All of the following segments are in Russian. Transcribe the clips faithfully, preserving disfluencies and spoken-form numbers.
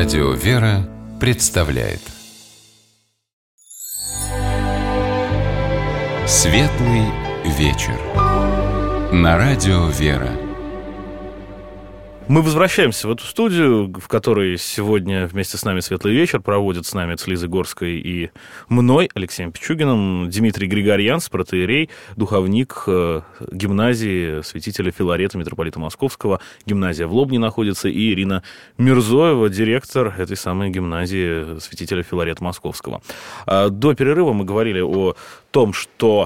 Радио «Вера» представляет Светлый вечер на Радио «Вера». Мы возвращаемся в эту студию, в которой сегодня вместе с нами «Светлый вечер» проводят с нами с Лизой Горской и мной, Алексеем Пичугиным, Дмитрий Григорьянц, протоиерей, духовник гимназии святителя Филарета, митрополита Московского. Гимназия в Лобне находится. И Ирина Мирзоева, директор этой самой гимназии святителя Филарета Московского. До перерыва мы говорили о том, что...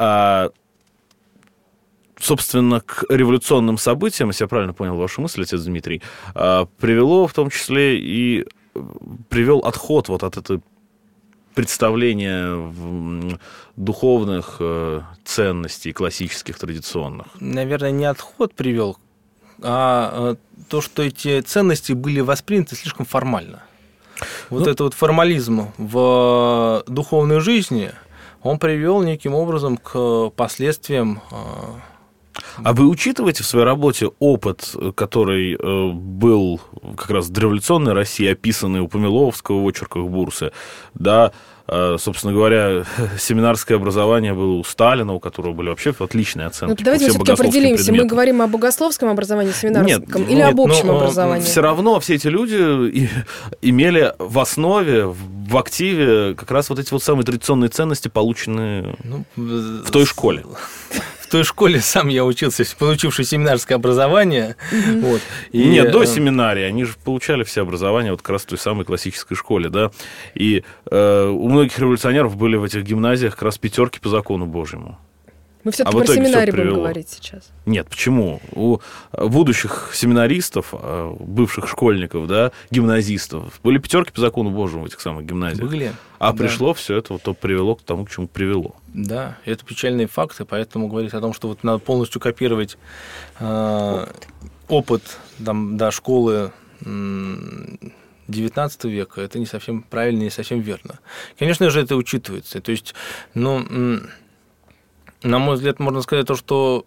собственно, к революционным событиям, если я правильно понял вашу мысль, отец Дмитрий, привело в том числе и привел отход вот от этого представления духовных ценностей, классических, традиционных. Наверное, не отход привел, а то, что эти ценности были восприняты слишком формально. Вот ну, это вот формализм в духовной жизни, он привел неким образом к последствиям. А вы учитываете в своей работе опыт, который э, был как раз в дореволюционной России, описанный у Помиловского в очерках Бурсы, да, э, собственно говоря, семинарское образование было у Сталина, у которого были вообще отличные оценки. Ну, давайте мы все-таки определимся, предметам. Мы говорим о богословском образовании семинарском нет, или нет, об общем но, образовании? Все равно все эти люди имели в основе, в активе как раз вот эти вот самые традиционные ценности, полученные ну, в той школе. В той школе сам я учился, получивший семинарское образование. Mm-hmm. Вот. И, Нет, до семинарии они же получали все образование вот как раз в той самой классической школе, да. И э, у многих революционеров были в этих гимназиях как раз пятерки по закону Божьему. Мы все-таки а про семинарий будем говорить сейчас. Нет, почему? У будущих семинаристов, бывших школьников, да, гимназистов, были пятерки по закону Божьему в этих самых гимназиях. Были. А да. пришло все это, вот, то привело к тому, к чему привело. Да, это печальные факты, поэтому говорить о том, что вот надо полностью копировать э, опыт там, до школы девятнадцатого века, это не совсем правильно, не совсем верно. Конечно же, это учитывается. То есть, ну... На мой взгляд, можно сказать то, что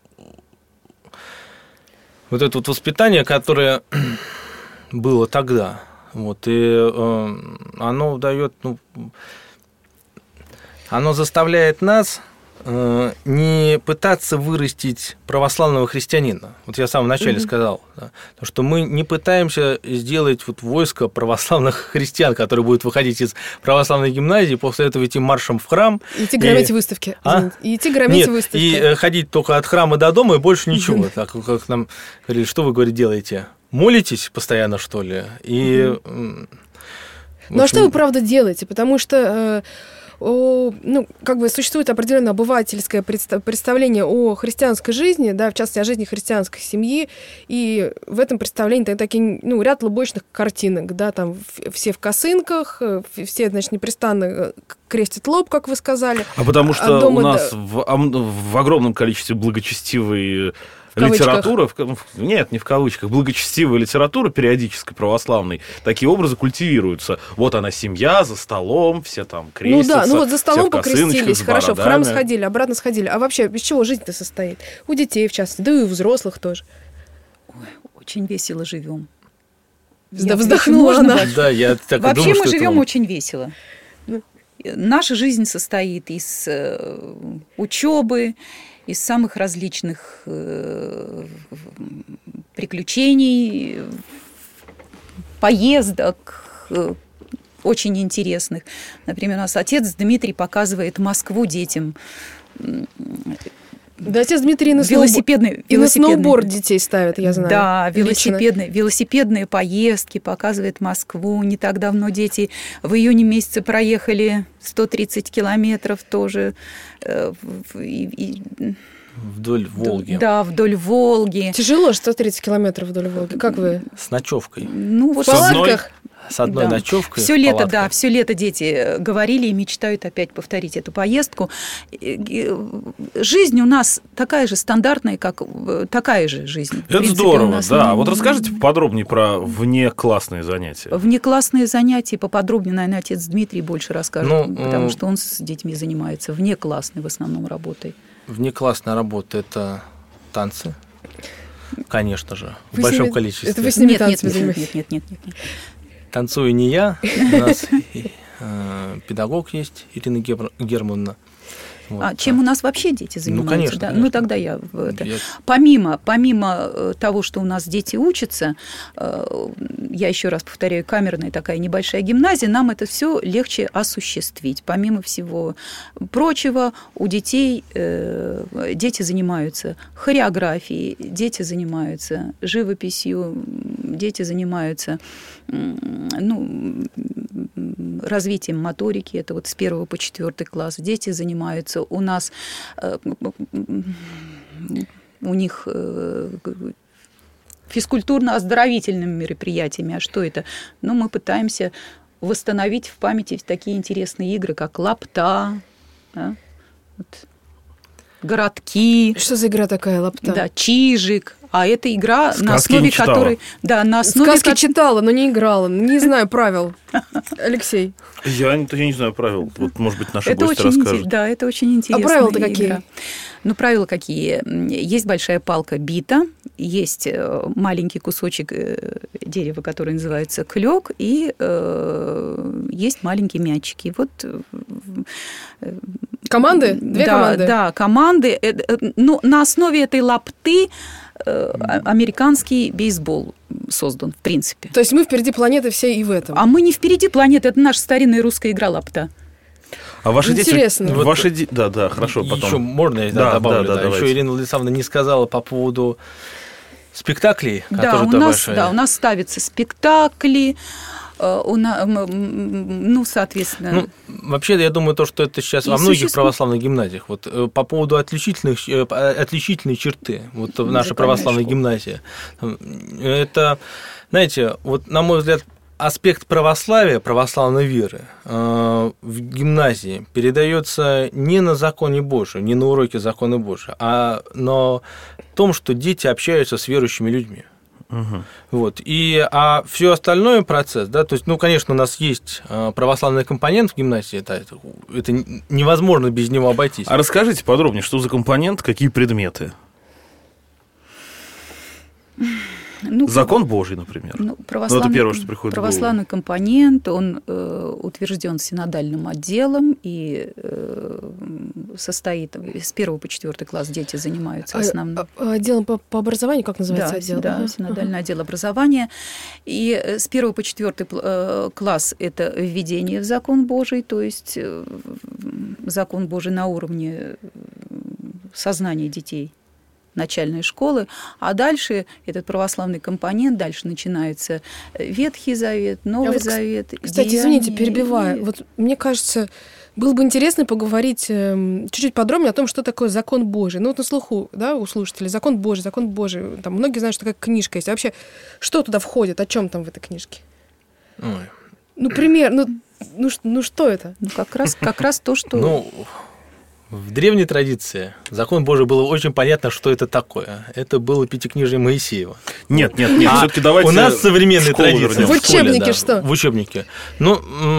вот это вот воспитание, которое было тогда, вот, и э, оно дает, ну, оно заставляет нас э, не пытаться вырастить православного христианина. Вот я в самом начале mm-hmm. сказал, да, что мы не пытаемся сделать вот войско православных христиан, которые будут выходить из православной гимназии, после этого идти маршем в храм. Идти громить и... выставки. А? И идти громить Нет, выставки. И ходить только от храма до дома, и больше ничего. Так как нам говорили, что вы, говорит, делаете? Молитесь постоянно, что ли? И... Mm-hmm. Ну, а что вы, правда, делаете? Потому что... О, ну, как бы существует определенное обывательское представление о христианской жизни, да, в частности, о жизни христианской семьи, и в этом представлении такие, ну, ряд лубочных картинок, да, там все в косынках, все, значит, непрестанно крестят лоб, как вы сказали. А потому что а у нас да... в, в огромном количестве благочестивой литература, в, нет, не в кавычках, благочестивая литература периодической православной, такие образы культивируются. Вот она семья, за столом, все там крестятся. Ну да, ну вот за столом покрестились, хорошо, в храм сходили, обратно сходили. А вообще, из чего жизнь-то состоит? У детей, в частности, да и у взрослых тоже. Ой, очень весело живем. Да, вздохнула она. Да, я так Вообще думаю, мы живем это... очень весело. Наша жизнь состоит из учебы, из самых различных э, приключений, поездок, э, очень интересных. Например, у нас отец Дмитрий показывает Москву детям. Да, отец Дмитрий на, велосипедные, велосипедные... и на сноуборд детей ставит, я знаю. Да, велосипедные, велосипедные поездки, показывает Москву. Не так давно дети в июне месяце проехали сто тридцать километров тоже. И, и... Вдоль Волги. Да, вдоль Волги. Тяжело сто тридцать километров вдоль Волги. Как вы? С ночевкой. Ну, вот в палатках? С одной да. ночевкой. Все лето, палаткой. Да, все лето дети говорили и мечтают опять повторить эту поездку. Жизнь у нас такая же стандартная, как такая же жизнь. Это принципе, здорово, да. Не... Вот расскажите поподробнее про внеклассные занятия. Внеклассные занятия поподробнее, наверное, отец Дмитрий больше расскажет, ну, потому ну... что он с детьми занимается внеклассной в основном работой. Внеклассная работа – это танцы, конечно же, вы в большом ними... количестве. Это вы с ними нет, танцами нет, занимаетесь? Нет, нет, нет, нет, нет. танцую не я, у нас педагог есть, Ирина Германовна. Вот. А чем у нас вообще дети занимаются? Ну, конечно, да? конечно. Ну, тогда я... Это... я... Помимо, помимо того, что у нас дети учатся, я еще раз повторяю, камерная такая небольшая гимназия, нам это все легче осуществить. Помимо всего прочего, у детей дети занимаются хореографией, дети занимаются живописью, дети занимаются ну, развитием моторики, это вот с первого по четвертый класс. Дети занимаются у нас, у них физкультурно-оздоровительными мероприятиями. А что это? Ну, мы пытаемся восстановить в памяти такие интересные игры, как лапта, да? Вот. Городки. Что за игра такая, лапта? Да, чижик. А это игра, Сказки на основе которой... Да, на основе Сказки ко... читала, но не играла. Не знаю правил. Алексей. Я, я не знаю правил. Вот, может быть, наши это гости очень расскажут. Интерес... Да, это очень интересно. А правила-то какие? Ну, правила какие? Есть большая палка бита, есть маленький кусочек дерева, который называется клёк, и э, есть маленькие мячики. Вот... Команды? Две да, команды? Да, команды. Ну, на основе этой лапты американский бейсбол создан, в принципе. То есть мы впереди планеты всей и в этом? А мы не впереди планеты, это наша старинная русская игра лапта. А ваши Интересно. дети... Вот Ваши де... Да, да, хорошо, потом. Еще можно я да, добавлю? Да, да, да, еще Ирина Владиславовна не сказала по поводу спектаклей, да, у нас, да, у нас ставятся спектакли, у нас, ну, соответственно... Ну, вообще, я думаю, то, что это сейчас во многих существует... православных гимназиях. Вот по поводу отличительных, отличительной черты, вот наша православная школа. Гимназия, это, знаете, вот, на мой взгляд, аспект православия, православной веры э, в гимназии передается не на законе Божьем, не на уроке закона Божьего, а на том, что дети общаются с верующими людьми. Угу. Вот. И, а все остальное процесс, да, то есть, ну, конечно, у нас есть православный компонент в гимназии, это, это, это невозможно без него обойтись. А расскажите подробнее, что за компонент, какие предметы? Ну, Закон Божий, например. Ну, православный, ну, это первое, что приходит православный в голову. Компонент, он э, утвержден синодальным отделом и э, состоит с первого по четвертый класс дети занимаются основным. А, отделом по, по образованию, как называется да, отдел? Да, синодальный uh-huh. отдел образования. И с первого по четвертый класс это введение в закон Божий, то есть закон Божий на уровне сознания детей. Начальной школы, а дальше этот православный компонент, дальше начинается Ветхий Завет, Новый а вот, Завет. Кстати, деяния, извините, перебиваю. И... Вот мне кажется, было бы интересно поговорить э, чуть-чуть подробнее о том, что такое закон Божий. Ну вот на слуху, да, у слушателей, закон Божий, закон Божий. Там многие знают, что такая книжка есть. А вообще, что туда входит, о чем там в этой книжке? Ой. Ну, пример, ну, ну, ну что это? Ну, как раз, как раз то, что... Ну... В древней традиции закон Божий было очень понятно, что это такое. Это было Пятикнижие Моисеева. Нет, нет, нет, а все-таки давайте. У нас современные традиции. В учебнике что? В учебнике. Ну,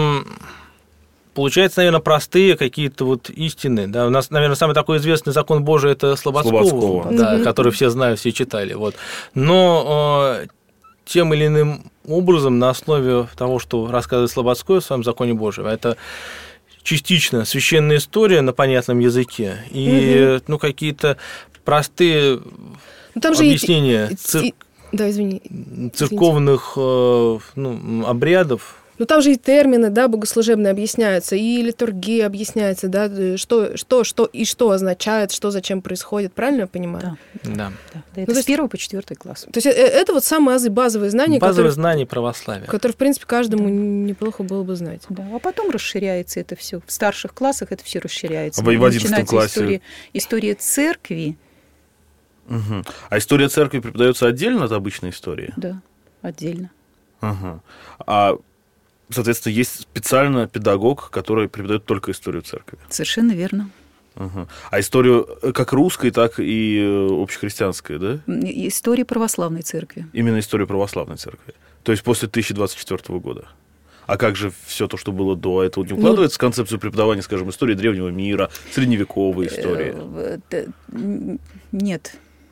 получается, наверное, простые какие-то вот истины. Да? У нас, наверное, самый такой известный закон Божий это Слободского, Слободского. Да, mm-hmm. который все знают, все читали. Вот. Но тем или иным образом, на основе того, что рассказывает Слободской в своем законе Божьем, это частично священная история на понятном языке и угу. ну, какие-то простые ну, там объяснения же цир... да, извини. церковных ну, обрядов. Ну, там же и термины, да, богослужебные объясняются, и литургия объясняется, да, что, что, что и что означает, что зачем происходит, правильно я понимаю? Да. да. да. Это ну, с первого по четвертый класс. То есть это вот самые азы, базовые знания, базовые которые, знания православия, которые, в принципе, каждому неплохо было бы знать. Да, а потом расширяется это все. В старших классах это все расширяется. А в одиннадцатом классе? История, история церкви. Угу. А история церкви преподается отдельно от обычной истории? Да, отдельно. Угу. А соответственно, есть специально педагог, который преподает только историю церкви. Совершенно верно. Угу. А историю как русской, так и общехристианской, да? История православной церкви. Именно историю православной церкви. То есть после тысяча двадцать четвёртого года. А как же все то, что было до этого, не укладывается ну, в концепцию преподавания, скажем, истории древнего мира, средневековой истории? Нет.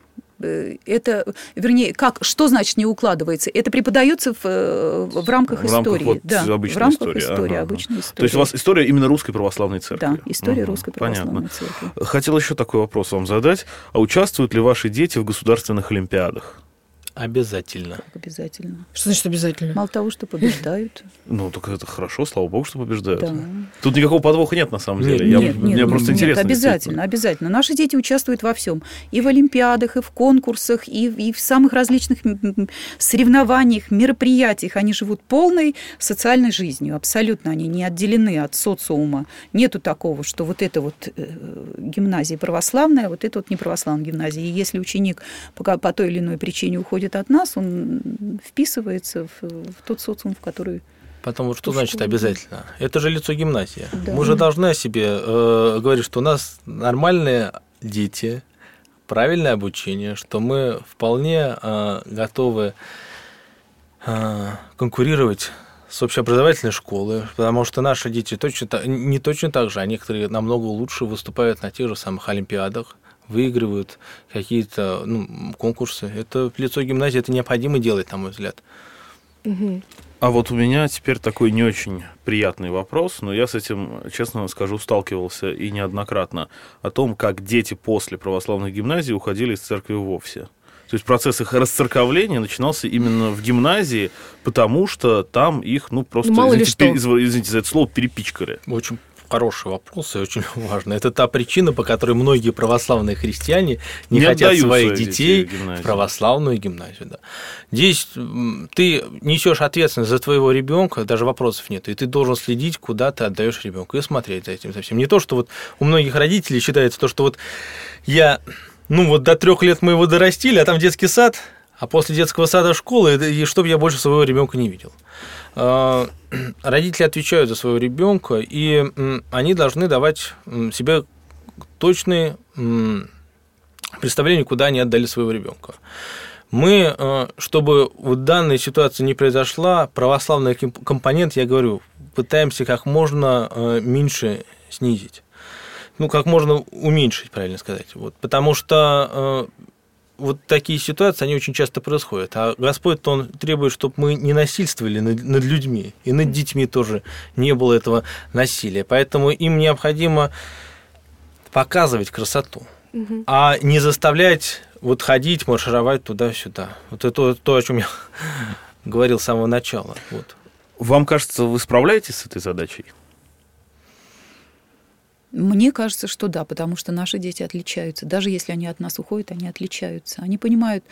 Это, вернее, как, что значит не укладывается? Это преподается в, в рамках в истории. Рамках, вот, да, в рамках истории, истории, ага. обычной истории. То есть у вас история именно Русской Православной Церкви? Да, история угу. Русской Православной Понятно. Церкви. Хотел еще такой вопрос вам задать. А участвуют ли ваши дети в государственных олимпиадах? Обязательно. Как обязательно. Что значит обязательно? Мало того, что побеждают. Ну, так это хорошо, слава богу, что побеждают. Да. Тут никакого подвоха нет, на самом Нет, деле. Я, Нет, мне нет, просто нет, интересно. обязательно, обязательно. Наши дети участвуют во всем. И в олимпиадах, и в конкурсах, и, и в самых различных соревнованиях, мероприятиях. Они живут полной социальной жизнью. Абсолютно они не отделены от социума. Нету такого, что вот это вот гимназия православная, вот это вот не православная гимназия. И если ученик по, по той или иной причине уходит от нас, он вписывается в, в тот социум, в который... Потому что Школа. значит обязательно? Это же лицо гимназии. Да. Мы же должны о себе э, говорить, что у нас нормальные дети, правильное обучение, что мы вполне э, готовы э, конкурировать с общеобразовательной школой, потому что наши дети точно так, не точно так же, а некоторые намного лучше выступают на тех же самых олимпиадах, выигрывают какие-то ну, конкурсы. Это лицо гимназии, это необходимо делать, на мой взгляд. Угу. А вот у меня теперь такой не очень приятный вопрос, но я с этим, честно скажу, сталкивался и неоднократно, о том, как дети после православной гимназии уходили из церкви вовсе. То есть процесс их расцерковления начинался именно в гимназии, потому что там их, ну, просто, ну, мало извините, ли пере, извините за это слово, перепичкали. Очень хороший вопрос и очень важный. Это та причина, по которой многие православные христиане не, не хотят своих своих детей в, в православную гимназию. Да. Здесь ты несешь ответственность за твоего ребенка, даже вопросов нет, и ты должен следить, куда ты отдаешь ребенка, и смотреть за этим совсем. Не то, что вот у многих родителей считается то, что вот я, ну вот до трех лет мы его дорастили, а там детский сад, а после детского сада школа, и чтобы я больше своего ребенка не видел. Родители отвечают за своего ребенка, и они должны давать себе точные представления, куда они отдали своего ребенка. Мы, чтобы в данной ситуации не произошла, православный компонент, я говорю, пытаемся как можно меньше снизить. Ну, как можно уменьшить, правильно сказать. Вот, потому что вот такие ситуации, они очень часто происходят. А Господь-то, Он требует, чтобы мы не насильствовали над, над людьми, и над детьми тоже не было этого насилия. Поэтому им необходимо показывать красоту, угу. а не заставлять вот ходить, маршировать туда-сюда. Вот это то, о чем я говорил с самого начала. Вот. Вам кажется, вы справляетесь с этой задачей? Мне кажется, что да, потому что наши дети отличаются. Даже если они от нас уходят, они отличаются. Они понимают,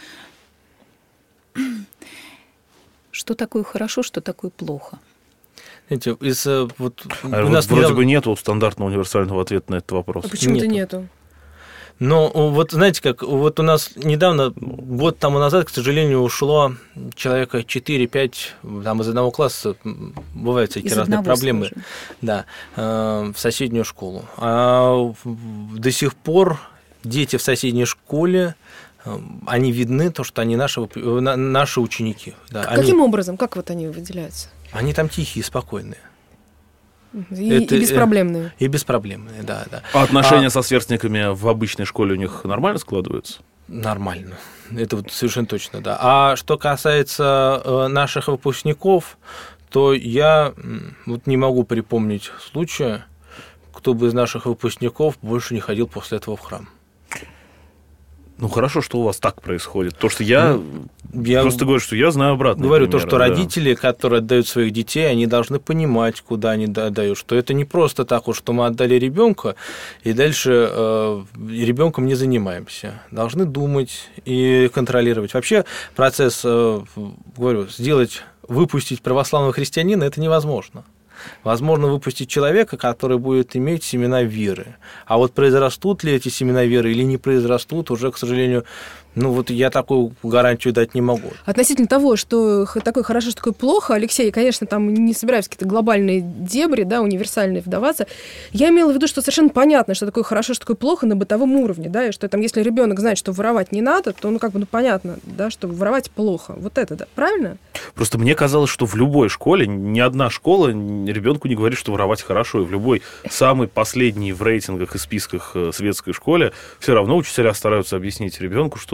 что такое хорошо, что такое плохо. Знаете, из, вот, а у вот нас вроде недавно... бы нету стандартного универсального ответа на этот вопрос. А почему-то нету. нету. Но вот знаете, как вот у нас недавно, год тому назад, к сожалению, ушло человека четыре-пять там, из одного класса, бывают всякие из разные проблемы, скажем. да, в соседнюю школу. А до сих пор дети в соседней школе, они видны, то, что они наши, наши ученики. Да, Каким они, образом? Как вот они выделяются? Они там тихие, спокойные. И, это, и беспроблемные. И беспроблемные, да, да. А отношения а, со сверстниками в обычной школе у них нормально складываются? Нормально. Это вот совершенно точно, да. А что касается наших выпускников, то я вот не могу припомнить случая, кто бы из наших выпускников больше не ходил после этого в храм. Ну, хорошо, что у вас так происходит. То, что я, я просто говорю, что я знаю обратно. Говорю примеры, то, что да. родители, которые отдают своих детей, они должны понимать, куда они отдают, что это не просто так, вот, что мы отдали ребенка, и дальше э, ребенком не занимаемся. Должны думать и контролировать. Вообще процесс, э, говорю, сделать, выпустить православного христианина, это невозможно. Возможно выпустить человека, который будет иметь семена веры. А вот произрастут ли эти семена веры или не произрастут, уже, к сожалению, ну вот я такую гарантию дать не могу. Относительно того, что такое хорошо, что такое плохо, Алексей, конечно, там не собираюсь в какие-то глобальные дебри, да, универсальные вдаваться. Я имела в виду, что совершенно понятно, что такое хорошо, что такое плохо на бытовом уровне, да, и что там, если ребенок знает, что воровать не надо, то, ну, как бы, ну, понятно, да, что воровать плохо. Вот это, да, правильно? Просто мне казалось, что в любой школе, ни одна школа ребенку не говорит, что воровать хорошо, и в любой самой последней в рейтингах и списках светской школе все равно учителя стараются объяснить ребенку, что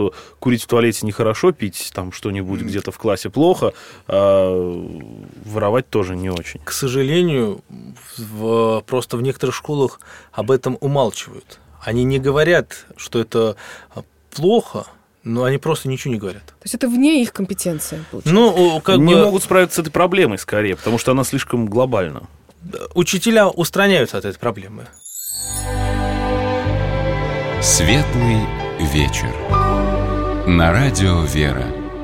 что курить в туалете нехорошо, пить там что-нибудь где-то в классе плохо, а воровать тоже не очень. К сожалению, в, просто в некоторых школах об этом умалчивают. Они не говорят, что это плохо, но они просто ничего не говорят. То есть это вне их компетенции, получается? Ну, как не бы... могут справиться с этой проблемой скорее, потому что она слишком глобальна. Учителя устраняются от этой проблемы. Светлый вечер. На радио «Вера».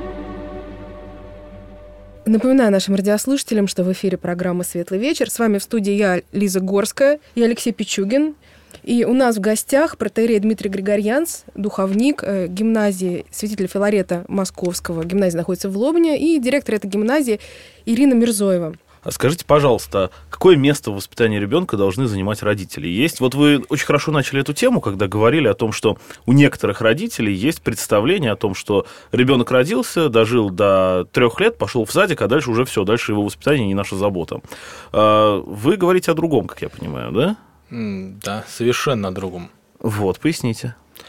Напоминаю нашим радиослушателям, что в эфире программа «Светлый вечер». С вами в студии я, Лиза Горская, и Алексей Пичугин. И у нас в гостях протоиерей Дмитрий Григорьянс, духовник э, гимназии святителя Филарета Московского. Гимназия находится в Лобне. И директор этой гимназии Ирина Мирзоева. Скажите, пожалуйста, какое место в воспитании ребенка должны занимать родители? Есть, вот вы очень хорошо начали эту тему, когда говорили о том, что у некоторых родителей есть представление о том, что ребенок родился, дожил до трех лет, пошел в садик, а дальше уже все, дальше его воспитание не наша забота. Вы говорите о другом, как я понимаю, да? Да, совершенно о другом. Вот, поясните.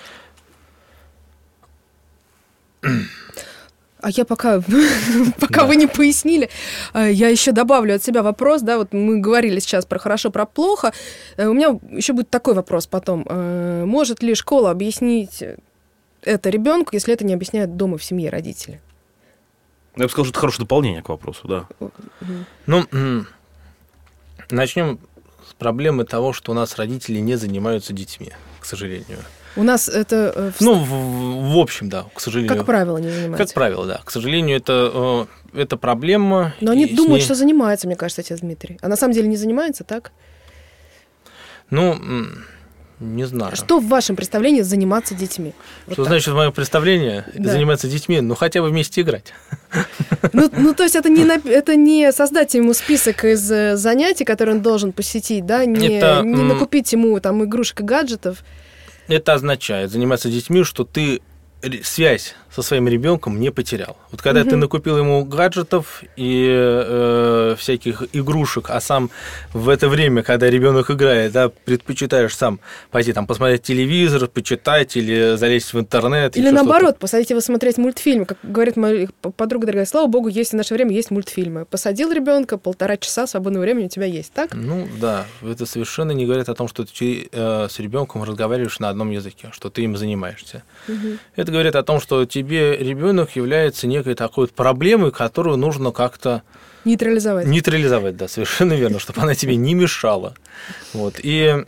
А я пока, пока да. вы не пояснили, я еще добавлю от себя вопрос, да, вот мы говорили сейчас про хорошо, про плохо, у меня еще будет такой вопрос потом. Может ли школа объяснить это ребенку, если это не объясняют дома в семье родители? Я бы сказал, что это хорошее дополнение к вопросу, да. Ну, начнем с проблемы того, что у нас родители не занимаются детьми, к сожалению. У нас это... Ну, в, в общем, да, к сожалению. Как правило, не занимаются. Как правило, да. К сожалению, это, это проблема. Но они думают, ней... что занимаются, мне кажется, отец Дмитрий. А на самом деле не занимается, так? Ну, не знаю. Что в вашем представлении заниматься детьми? Вот что так. Значит, в моем представлении да. заниматься детьми? Ну, хотя бы вместе играть. Ну, ну то есть это не, это не создать ему список из занятий, которые он должен посетить, да? Не, это... не накупить ему там игрушек и гаджетов. Это означает заниматься детьми, что ты связь со своим ребенком не потерял. Вот когда угу. ты накупил ему гаджетов и э, всяких игрушек, а сам в это время, когда ребенок играет, да, предпочитаешь сам пойти там посмотреть телевизор, почитать или залезть в интернет. Или наоборот, что-то. Посадить его смотреть мультфильмы. Как говорит моя подруга дорогая, слава богу, есть в наше время есть мультфильмы. Посадил ребенка, полтора часа свободного времени у тебя есть, так? Ну да, это совершенно не говорит о том, что ты э, с ребенком разговариваешь на одном языке, что ты им занимаешься. Угу. Это говорит о том, что тебе ребенок является некой такой вот проблемой, которую нужно как-то нейтрализовать. Нейтрализовать, да, совершенно верно, чтобы она тебе не мешала. Вот. И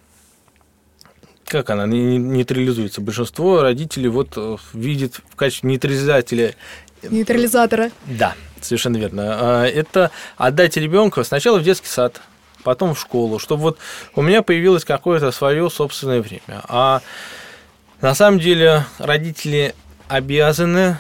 как она нейтрализуется? Большинство родителей вот видит в качестве нейтрализателя... Нейтрализатора. Да, совершенно верно. Это отдать ребенка сначала в детский сад, потом в школу, чтобы вот у меня появилось какое-то свое собственное время. А на самом деле родители обязаны,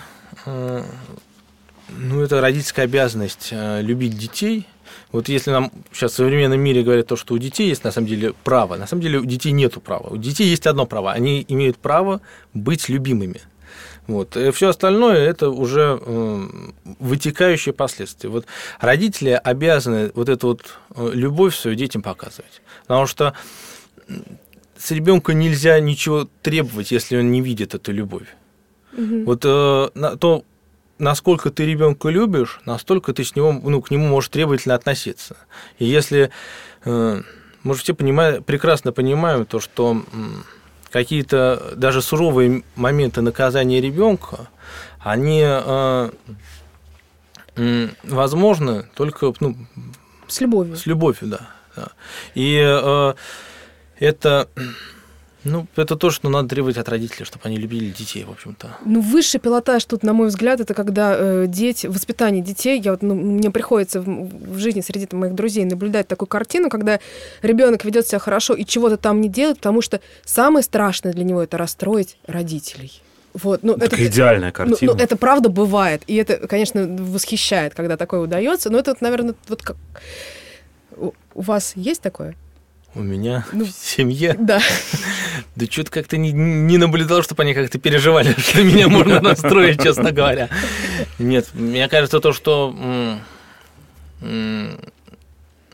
ну, это родительская обязанность любить детей. Вот если нам сейчас в современном мире говорят то, что у детей есть на самом деле право, на самом деле у детей нету права. У детей есть одно право, они имеют право быть любимыми. Вот. И все остальное – это уже вытекающие последствия. Вот родители обязаны вот эту вот любовь свою детям показывать, потому что с ребенка нельзя ничего требовать, если он не видит эту любовь. Угу. Вот э, на, то, насколько ты ребенка любишь, настолько ты с него, ну, к нему можешь требовательно относиться. И если э, мы же все понимаем, прекрасно понимаем то, что э, какие-то даже суровые моменты наказания ребенка, они э, э, возможны только ну, с любовью. С любовью, да. да. И э, это, ну, это то, что надо требовать от родителей, чтобы они любили детей, в общем-то. Ну, высший пилотаж тут, на мой взгляд, это когда э, дети, воспитание детей, я вот, ну, мне приходится в, в жизни среди моих друзей наблюдать такую картину, когда ребенок ведет себя хорошо и чего-то там не делает, потому что самое страшное для него это расстроить родителей. Вот, ну, это идеальная картина. Ну, ну, это правда бывает, и это, конечно, восхищает, когда такое удается, но это, наверное, вот как... У вас есть такое? У меня ну, в семье? Да. Да что-то как-то не, не наблюдал, чтобы они как-то переживали, что меня можно настроить, честно говоря. Нет, мне кажется, то, что... Ну,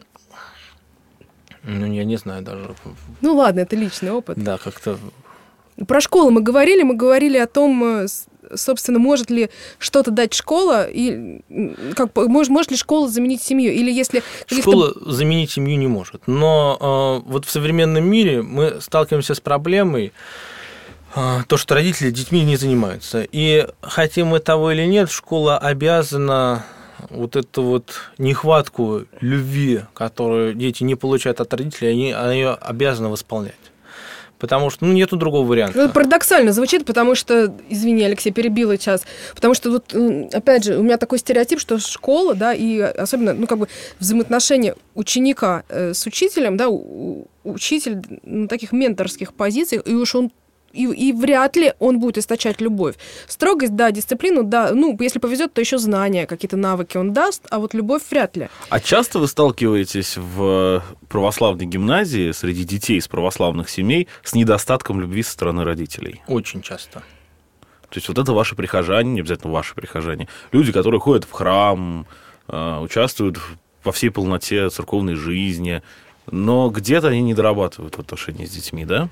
я не знаю даже. Ну, ладно, это личный опыт. Да, как-то Про школу мы говорили, мы говорили о том, собственно, может ли что-то дать школа, и как, может, может ли школа заменить семью, или если... Школа заменить семью не может, но э, вот в современном мире мы сталкиваемся с проблемой, э, то, что родители детьми не занимаются, и хотим мы того или нет, школа обязана вот эту вот нехватку любви, которую дети не получают от родителей, они, она ее обязаны восполнять. Потому что, ну, нету другого варианта. Ну, парадоксально звучит, потому что, извини, Алексей, перебила сейчас, потому что вот, опять же, у меня такой стереотип, что школа, да, и особенно, ну, как бы взаимоотношения ученика с учителем, да, учитель на таких менторских позициях, и уж он И, и вряд ли он будет источать любовь. Строгость, да, дисциплину, да, ну, если повезет, то еще знания, какие-то навыки он даст, а вот любовь вряд ли. А часто вы сталкиваетесь в православной гимназии среди детей из православных семей с недостатком любви со стороны родителей? Очень часто. То есть вот это ваши прихожане, не обязательно ваши прихожане, люди, которые ходят в храм, участвуют во всей полноте церковной жизни, но где-то они не дорабатывают в отношении с детьми, да?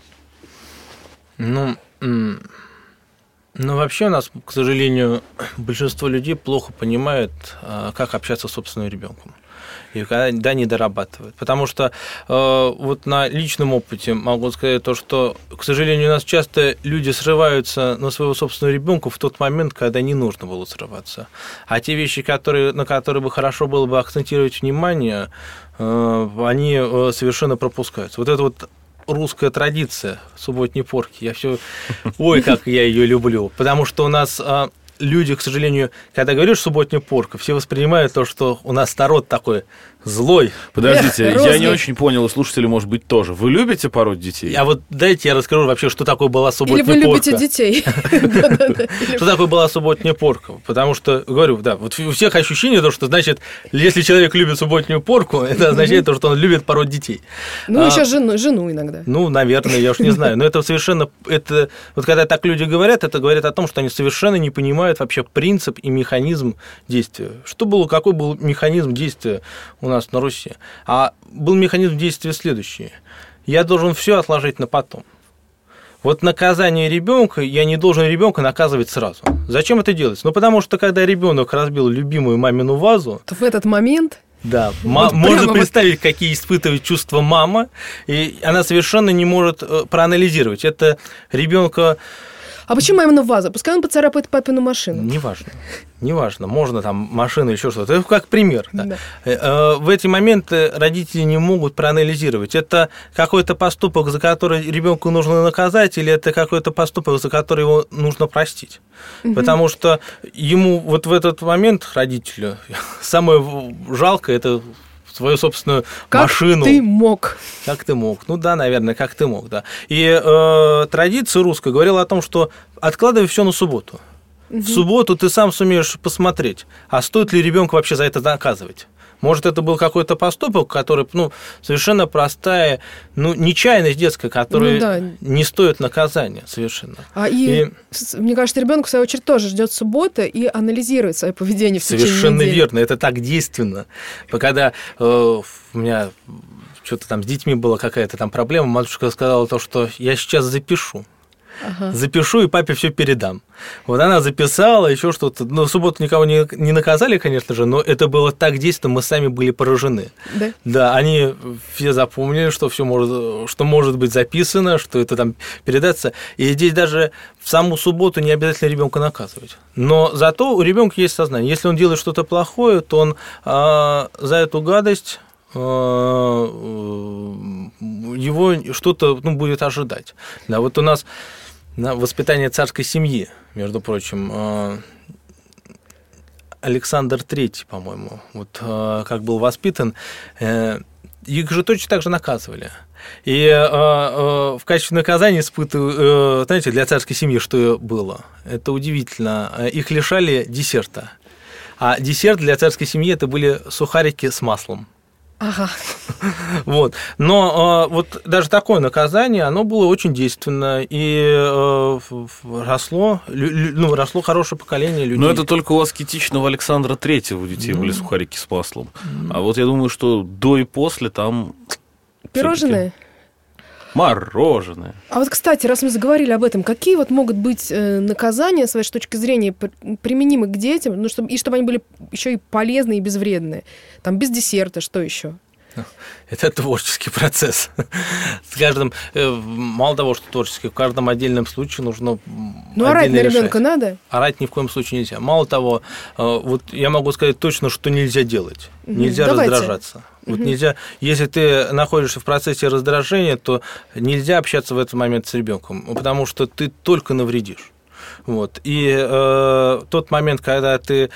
Ну, ну, вообще у нас, к сожалению, большинство людей плохо понимает, как общаться с собственным ребенком. И когда не дорабатывают. Потому что э, вот на личном опыте могу сказать то, что, к сожалению, у нас часто люди срываются на своего собственного ребенка в тот момент, когда не нужно было срываться. А те вещи, которые, на которые бы хорошо было бы акцентировать внимание, э, они совершенно пропускаются. Вот это вот русская традиция субботней порки. Я все, ой, как я ее люблю. Потому что у нас а, люди, к сожалению, когда говоришь субботняя порка, все воспринимают то, что у нас народ такой злой. Подождите, Эх, я розовый. не очень понял, и слушатели, может быть, тоже. Вы любите пороть детей? А вот дайте я расскажу вообще, что такое была субботняя порка. Или вы любите детей? Что такое была субботняя порка? Потому что, говорю, да, вот у всех ощущение то, что, значит, если человек любит субботнюю порку, это означает то, что он любит пороть детей. Ну, еще жену иногда. Ну, наверное, я уж не знаю. Но это совершенно... это вот когда так люди говорят, это говорит о том, что они совершенно не понимают вообще принцип и механизм действия. Что было, какой был механизм действия у нас на Руси? А был механизм действия следующий. Я должен все отложить на потом. Вот наказание ребенка, я не должен ребенка наказывать сразу. Зачем это делать? Ну, потому что, когда ребенок разбил любимую мамину вазу... То в этот момент... Да, вот можно представить, вот... какие испытывает чувства мама, и она совершенно не может проанализировать. Это ребенка... А почему именно ваза? Пускай он поцарапает папину машину. Неважно. Неважно. Можно там машину или еще что-то. Это как пример. Да. Да. В эти моменты родители не могут проанализировать. Это какой-то поступок, за который ребенку нужно наказать, или это какой-то поступок, за который его нужно простить. Угу. Потому что ему вот в этот момент, родителю, самое жалкое – это свою собственную как машину. Как ты мог? Как ты мог? Ну да, наверное, как ты мог, да. И э, традиция русская говорила о том, что откладывай все на субботу. Угу. В субботу ты сам сумеешь посмотреть, а стоит ли ребенка вообще за это наказывать. Может, это был какой-то поступок, который, ну, совершенно простая, ну, нечаянность детская, которая ну, да. не стоит наказания совершенно. А и, и, мне кажется, ребенок в свою очередь тоже ждет субботы и анализирует свое поведение в течение недели. Совершенно верно, это так действенно. Когда э, у меня что-то там с детьми была какая-то там проблема, матушка сказала то, что я сейчас запишу. Ага. Запишу и папе все передам. Вот она записала, еще что-то. Ну, в субботу никого не, не наказали, конечно же, но это было так действенно, мы сами были поражены. Да? Да, они все запомнили, что все может, что может быть записано, что это там передаться. И здесь даже в саму субботу не обязательно ребенка наказывать. Но зато у ребенка есть сознание. Если он делает что-то плохое, то он а, за эту гадость его что-то ну, будет ожидать. Да, вот у нас на воспитание царской семьи, между прочим, Александр Третий, по-моему, вот как был воспитан, их же точно так же наказывали. И в качестве наказания испытываю, знаете, для царской семьи что было? Это удивительно. Их лишали десерта. А десерт для царской семьи это были сухарики с маслом. Ага. Вот. Но э, вот даже такое наказание, оно было очень действенно, и э, росло, лю, ну, росло хорошее поколение людей. Но это только у аскетичного Александра Третьего у детей mm. были сухарики с маслом. Mm. А вот я думаю, что до и после там... Пирожные? мороженое. А вот, кстати, раз мы заговорили об этом, какие вот могут быть э, наказания, с вашей точки зрения, применимы к детям, ну, чтобы, и чтобы они были еще и полезные и безвредные? Там без десерта, что еще? Это творческий процесс. С каждым, мало того, что творческий, в каждом отдельном случае нужно Ну, орать на ребенка надо? Орать ни в коем случае нельзя. Мало того, вот я могу сказать точно, что нельзя делать. Угу. Нельзя Давайте. раздражаться. Вот Угу. нельзя, если ты находишься в процессе раздражения, то нельзя общаться в этот момент с ребенком, потому что ты только навредишь. Вот. И э, тот момент, когда ты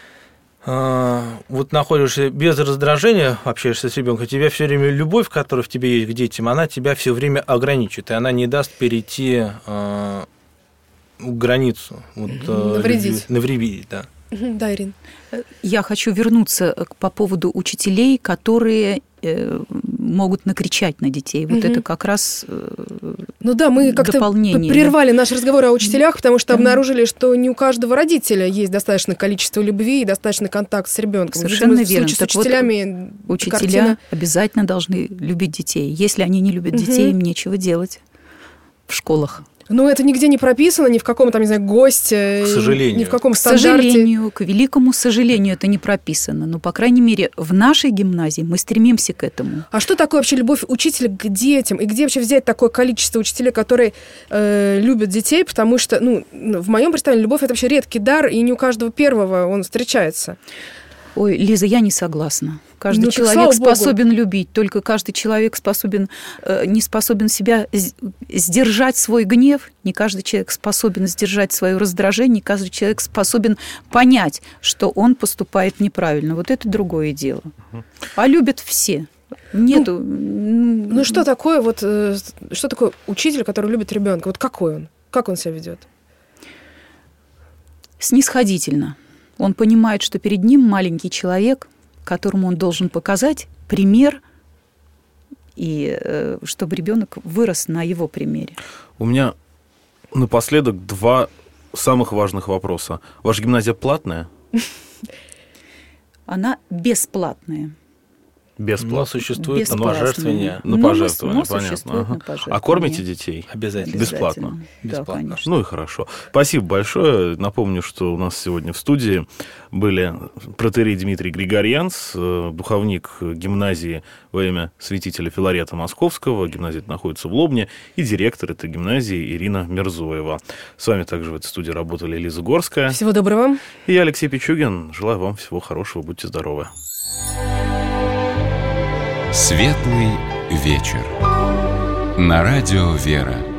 вот находишься без раздражения, общаешься с ребенком, у тебя все время любовь, которая в тебе есть к детям, она тебя все время ограничит, и она не даст перейти э, границу. Вот, э, навредить. Навредить, да. Да, Ирина. Я хочу вернуться по поводу учителей, которые э, могут накричать на детей. Вот Угу. это как раз э, Ну да, мы как-то дополнение. прервали наш разговор о учителях, потому что Да. обнаружили, что не у каждого родителя есть достаточное количество любви и достаточный контакт с ребенком. Совершенно Видимо, в верно. случае с Так вот, учителями Учителя картина... обязательно должны любить детей. Если они не любят Угу. детей, им нечего делать в школах. Ну, это нигде не прописано, ни в каком, там, не знаю, госте, К сожалению. ни в каком К стандарте. сожалению, к великому сожалению, это не прописано. Но, по крайней мере, в нашей гимназии мы стремимся к этому. А что такое вообще любовь учителя к детям? И где вообще взять такое количество учителей, которые э, любят детей? Потому что, ну, в моем представлении, любовь – это вообще редкий дар, и не у каждого первого он встречается. Ой, Лиза, я не согласна. Каждый Ну, так человек слава способен любить, только каждый человек способен, э, не способен себя с- сдержать свой гнев, не каждый человек способен сдержать свое раздражение, не каждый человек способен понять, что он поступает неправильно. Вот это другое дело. А любят все. Нету. Ну, ну что такое вот, э, что такое учитель, который любит ребенка? Вот какой он? Как он себя ведет? Снисходительно. Он понимает, что перед ним маленький человек, которому он должен показать пример, и э, чтобы ребенок вырос на его примере. У меня напоследок два самых важных вопроса. Ваша гимназия платная? Она бесплатная. Бесплатно. Но существует на Бесплатная. пожертвование. На Но- пожертвование, но понятно. существует Ага. на пожертвование. А кормите детей? Обязательно. Бесплатно. Да, Бесплатно. конечно. Ну и хорошо. Спасибо большое. Напомню, что у нас сегодня в студии были протоиерей Дмитрий Григорьянс, э, духовник гимназии во имя святителя Филарета Московского. Гимназия находится в Лобне. И директор этой гимназии Ирина Мерзоева. С вами также в этой студии работали Лиза Горская. Всего доброго. И я, Алексей Пичугин. Желаю вам всего хорошего. Будьте здоровы. Светлый вечер. На радио «Вера».